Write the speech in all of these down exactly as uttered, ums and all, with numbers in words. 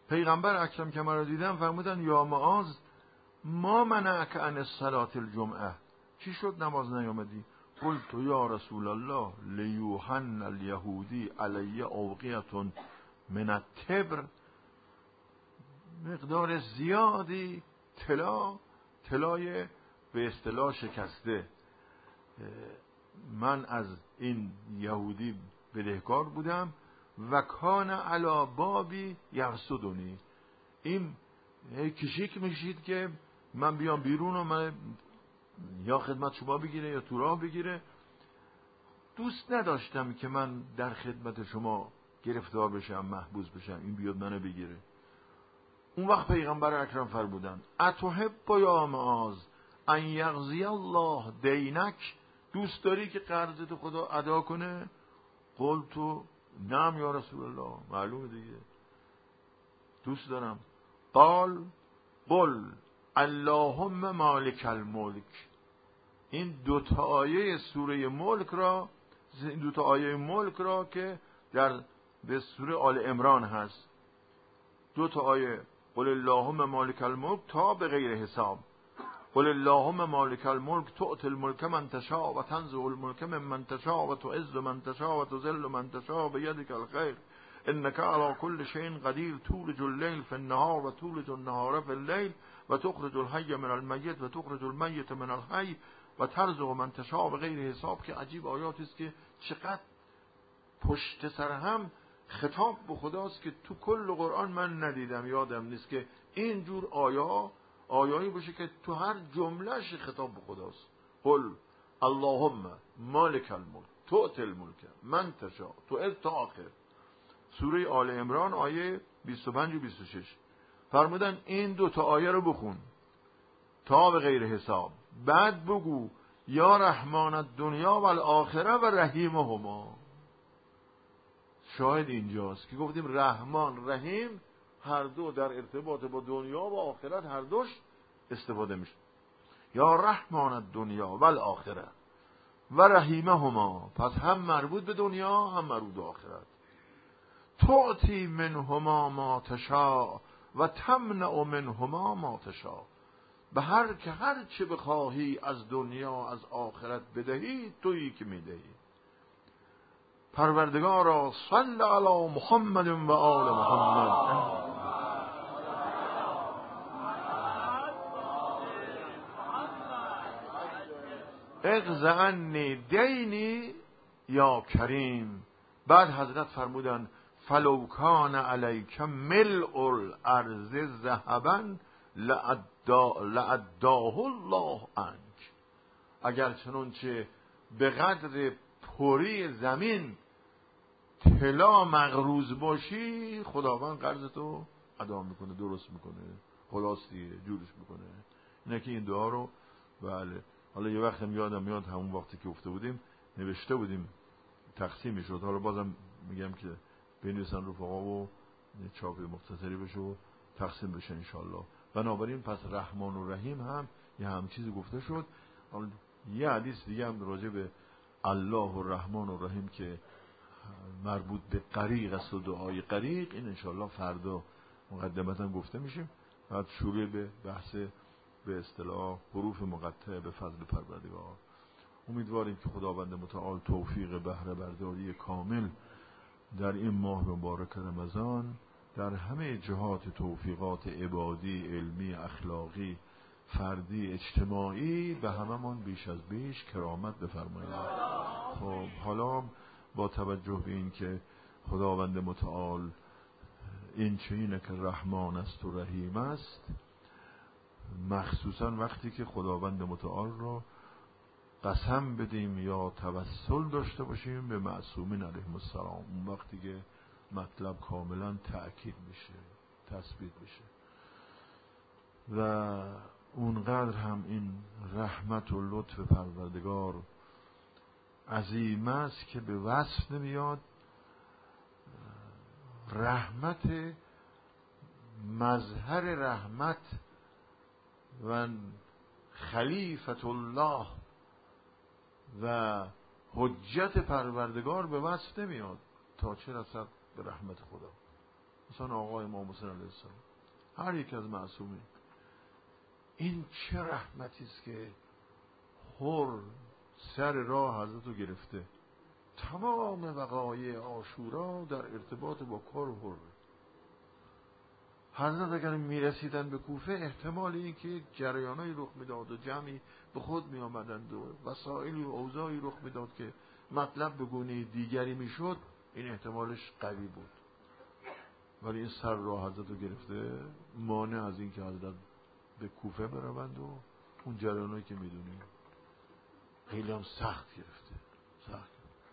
پیغمبر اکرم که من رو دیدن فرمودن یا معاذ ما منعک عن الصلاة الجمعه، چی شد نماز نیامدی؟ قلت یا رسول الله لیوحن الیهودی علی اوقیه من التبر، مقدار زیادی طلا، طلای به اصطلاح شکسته، من از این یهودی بدهکار بودم و کان علی بابی یحسدنی، این کشیک میشید که من بیام بیرون و من یا خدمت شما بگیره یا تو راه بگیره. دوست نداشتم که من در خدمت شما گرفتار بشم، محبوس بشم، این بیاد منو بگیره. اون وقت پیغمبر اکرم فرمودن اتحب یا معاذ ان یقضی الله دینک، دوست داری که قرضت خدا ادا کنه؟ قلت نعم یا رسول الله، معلومه دیگه دوست دارم. قال قل اللهم مالک الملک، این دو تا آیه سوره ملک را، این دو تا آیه ملک را که در به سوره آل عمران هست، دو تا آیه قل اللهم مالک الملک تا به غیر حساب، قل اللهم مالک الملک تؤتی الملک من تشاء و تنزع الملک ممن تشاء و تعز من تشاء و تذل من تشاء بیدک الخیر انک علی کل شیء قدیر تولج الليل فی النهار و تولج النهار فی الليل و تخرج الحی من المیت و تخرج المیت من الحی و ترزق من تشاء به غیر حساب. که عجیب آیاتی است که چقدر پشت سر هم خطاب به خداست که تو کل قرآن من ندیدم، یادم نیست که اینجور آیا آیایی باشه که تو هر جملهش خطاب به خداست. قل اللهم مالک الملک تؤتی الملک من تشاء تو از تا آخر. سوره آل عمران آیه بیست و پنج و بیست و شش فرمودن این دو تا آیه رو بخون تا به غیر حساب، بعد بگو یا رحمان الدنیا و الاخره و رحیمهما. شاهد اینجاست که گفتیم رحمان رحیم هر دو در ارتباط با دنیا و آخرت هر دوش استفاده میشه. یا رحمان الدنیا و الاخره و رحیمهما، پس هم مربوط به دنیا هم مربوط به آخرت. تعطی منهما ما تشاء و تمنع منهما ما تشاء، به هر که هر چه بخواهی از دنیا از آخرت بدهی تویی که میدهی. پروردگارا صل علی محمد و آل محمد. اقض عنی دینی یا کریم. بعد حضرت فرمودن فلو کان علیک ملء الارض ذهبا لعداه الله عنک، اگر چنانچه به قدر پری زمین طلا مغروز باشی خداوند قرضتو ادا میکنه، درست میکنه، خلاصی جورش میکنه. اینه که این دعا رو بله. حالا یه وقت هم یادم میاد همون وقتی که افته بودیم نوشته بودیم تقسیم شد، حالا بازم میگم که بنویسن رفقا و چاپ مختصری بشه و تقسیم بشه انشالله. بنابراین پس رحمان و رحیم هم یه هم چیزی گفته شد. حالا یه حدیث دیگه هم راجع به الله و رحمان و رحیم که مربوط به غریق است و دعای غریق، این انشالله فردا مقدمتا گفته میشیم. بعد شروع به بحث به اصطلاح حروف مقطعه به فضل پروردگار. امیدواریم که خداوند متعال توفیق بهره برداری کامل در این ماه مبارک رمضان در همه جهات توفیقات عبادی، علمی، اخلاقی، فردی، اجتماعی به هممون بیش از بیش کرامت بفرمایید. خب حالا با توجه به این که خداوند متعال این چنینه که رحمان است و رحیم است، مخصوصا وقتی که خداوند متعال را قسم بدیم یا توسل داشته باشیم به معصومین علیهم السلام، اون وقتی که مطلب کاملا تأکید میشه، تثبیت میشه و اونقدر هم این رحمت و لطف پروردگار عظیم است که به وصف نمیاد. رحمت، مظهر رحمت و خلیفت الله و حجت پروردگار به وصف نمیاد تا چه رسد به رحمت خدا. مثلا آقای امام حسین علیه السلام، هر یک از معصومین. این چه رحمتی است که حر سر راه حضرت رو گرفته. تمام وقایع عاشورا در ارتباط با کار حر. حضرت اگر میرسیدن به کوفه، احتمال این که جریانای رخ میداد و جمعی به خود می آمدند و وسایلی و اوضاعی رخ میداد که مطلب به گونه دیگری میشد، این احتمالش قوی بود. ولی این سر راه حضرت رو گرفته، مانع از این که حضرت به کوفه بروند و اون جریانایی که میدونیم خیلی هم سخت گرفته. سخت.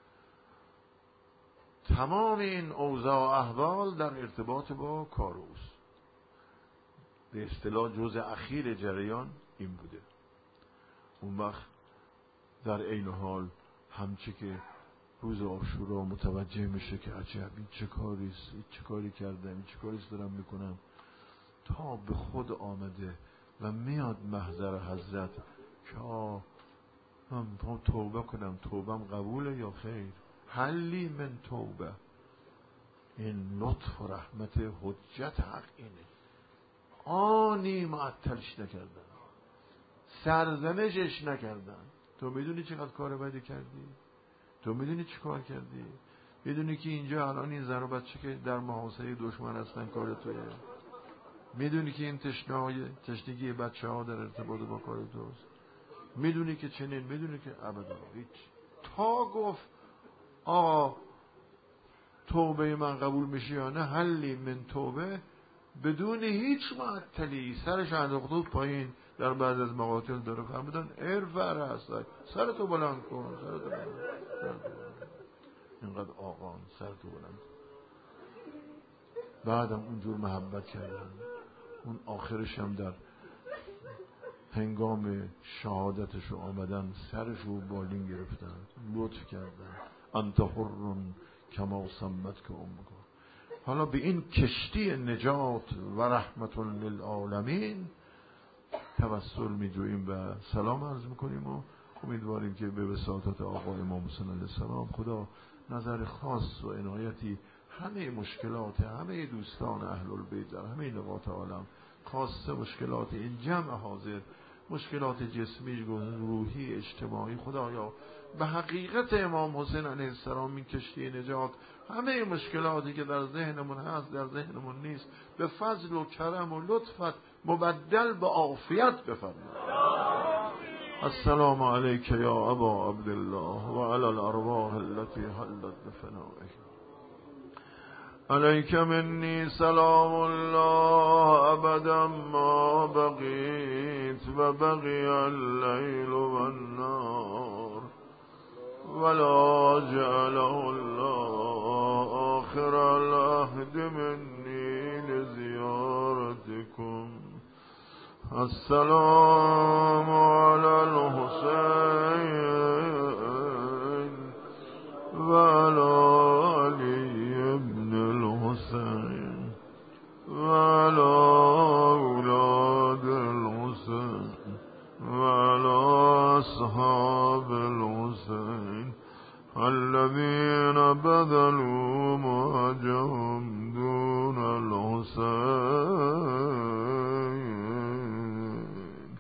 تمام این اوضاع و احوال در ارتباط با کار اوست. به اصطلاح جزء اخیر جریان این بوده. اون وقت در عین حال همچه که روز عاشورا متوجه میشه که عجب این چه کاریست، این چه کاری کردم، این چه کاریست دارم میکنم، تا به خود آمده و میاد محضر حضرت که آه من توبه کنم، توبم قبوله یا خیر، حلی من توبه. این لطف و رحمت حجت حق اینه. آنی معطلش نکردن، سرزنشش نکردن. تو میدونی چقدر کار بدی کردی؟ تو میدونی چی کار کردی؟ میدونی که اینجا الان این زن و بچه که در محاصره دشمن هستن کار تویه؟ میدونی که این تشنه‌های تشنگی بچه ها در ارتباط با کار توست؟ میدونی که چنین، میدونی که ابدا هیچ. تا گفت آقا توبه من قبول میشه یا نه، حلی من توبه، بدون هیچ معطلی سرش انداخته پایین. در بعض از مقاطع داره فرمودن ارفع رأسک، سرتو بلند کن، سرتو بلند کن. اینقدر آقان سرتو بلند. بعدم اونجور محبت کردن. اون آخرش هم در هنگام شهادتشو آمدن سرشو بالین گرفتن، لطف کردن. انت حرون کما سمت که ام کن. حالا به این کشتی نجات و رحمت للعالمین توسل میجوییم و سلام عرض میکنیم و امیدواریم که به وساطت آقا امام حسین علیه السلام خدا نظر خاص و عنایتی همه مشکلات همه دوستان اهل البیت در همه نقاط عالم، خاصه مشکلات این جمع حاضر، مشکلات جسمی، روحی، اجتماعی، خدایا به حقیقت امام حسین علیه السلام این کشتی نجات، همه مشکلاتی که در ذهنمون هست در ذهنمون نیست، به فضل و کرم و لطفت مبدل به عافیت بفرما. السلام علیک یا ابا عبدالله و علی الارواح التي حلت بفنائه. علیک منی سلام الله ابدا ما بقیت و بقی اللیل و النار ولا جعله الله آخر العهد منی لزیارتکم. السلام علی الحسین و علی علی ابن الحسین و علی اولاد الحسین و علی اصحاب الحسین الذين بذلوا مهجهم دون الحسین.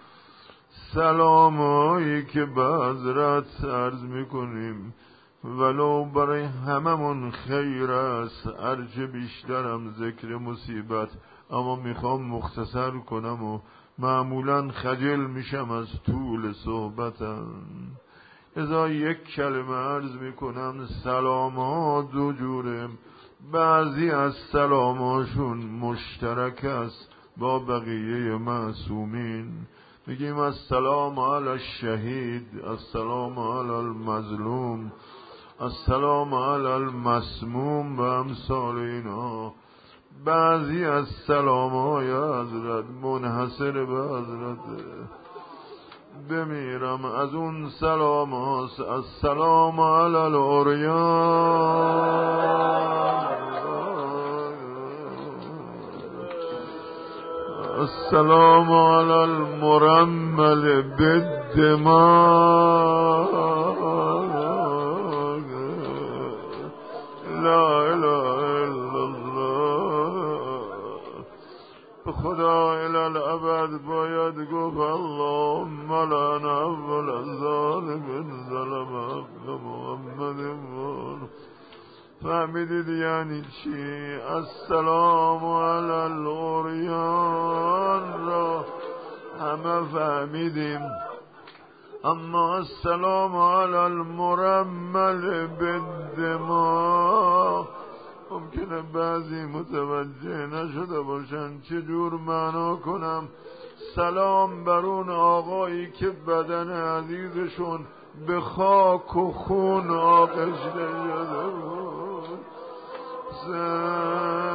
سلامایی که به حضرت عرض میکنیم ولو برای هممون خیر است، هرچه بیشترم ذکر مصیبت، اما میخوام مختصر کنم و معمولا خجل میشم از طول صحبتم. ازا یک کلمه عرض میکنم. سلام ها دو جوره، بعضی از سلام هاشون مشترک است با بقیه معصومین. میگیم السلام علی الشهید، السلام علی المظلوم، السلام علی المسموم و امثال اینا. بعضی از سلام های حضرت منحصر به حضرت. بمیرم از اون سلام هاست. السلام علی العریان، السلام علی المرمل بالدماء، لا اله الا الله به خدا الالعبد باید گفت اللهم لعن اول الظالم ظلم حق محمد. فهمیدید یعنی چی؟ السلام علی العریان را همه فهمیدیم، اما السلام علی المرمل بالدماء ممکنه بعضی متوجه نشده باشن چجور معنا کنم. سلام بر اون آقایی که بدن عزیزشون به خاک و خون آغشته شده بود.